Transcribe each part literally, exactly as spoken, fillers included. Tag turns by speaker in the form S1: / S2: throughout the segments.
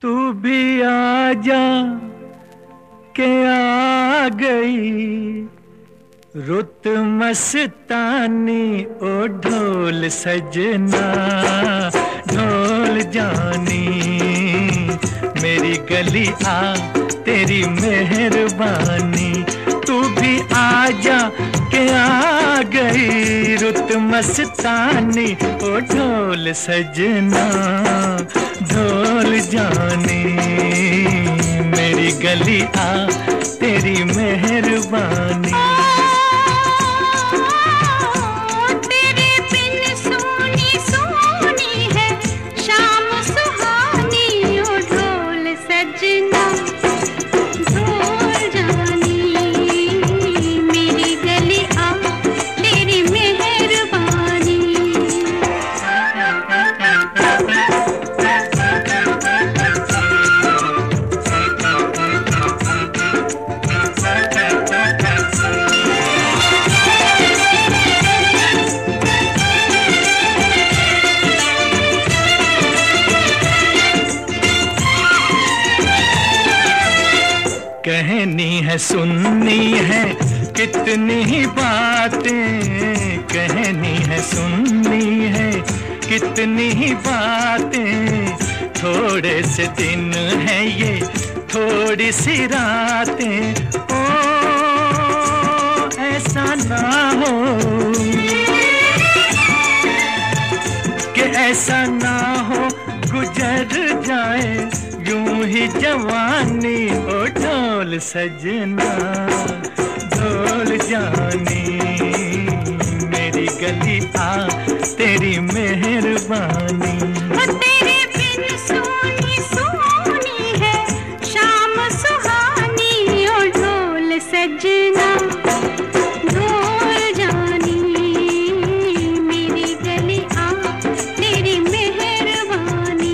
S1: तू भी आ जा के आ गई रुत मस्तानी, ओ ढोल सजना ढोल जानी, मेरी गली आ तेरी मेहरबानी। तू भी आ जा के आ गई रुत मस्तानी, ओ ढोल सजना ढोल जानी, मेरी गली आ तेरी मेहरबानी। कहनी है सुननी है कितनी ही बातें, कहनी है सुननी है कितनी ही बातें, थोड़े से दिन है ये थोड़ी सी रातें। ओ ऐसा ना हो कि ऐसा ना हो गुजर जाए यूं ही जवानी, ओ ढोल सजना ढोल जानी, मेरी गली आ तेरी मेहरबानी।
S2: तेरे बिन सोनी सोनी है शाम सुहानी, ओ ढोल सजना ढोल जानी, मेरी गली आ तेरी मेहरबानी।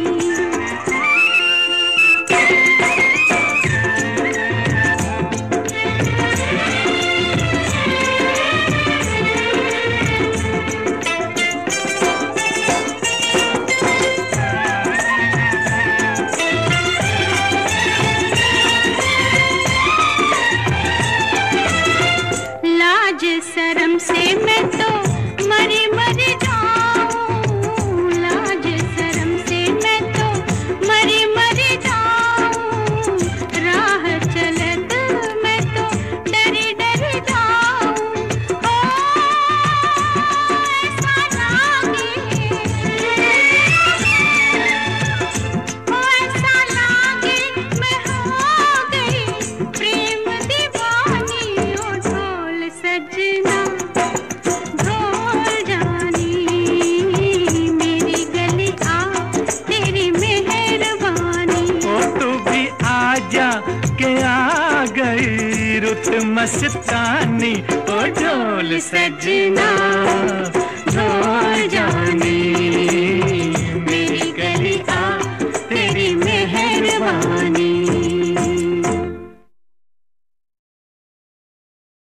S2: शर्म से मैं तो मरी मरी जाऊं, लाज शर्म से मैं तो मरी मरी जाऊं, राह चलत मैं तो डरी डरी जाऊं। ओ ऐसा लागे, ओ ऐसा लागे मैं हो गई प्रेम दीवानी, ओ ढोल सजना
S1: रुत मस्तानी, ओ ढोल सजना ढोल जानी।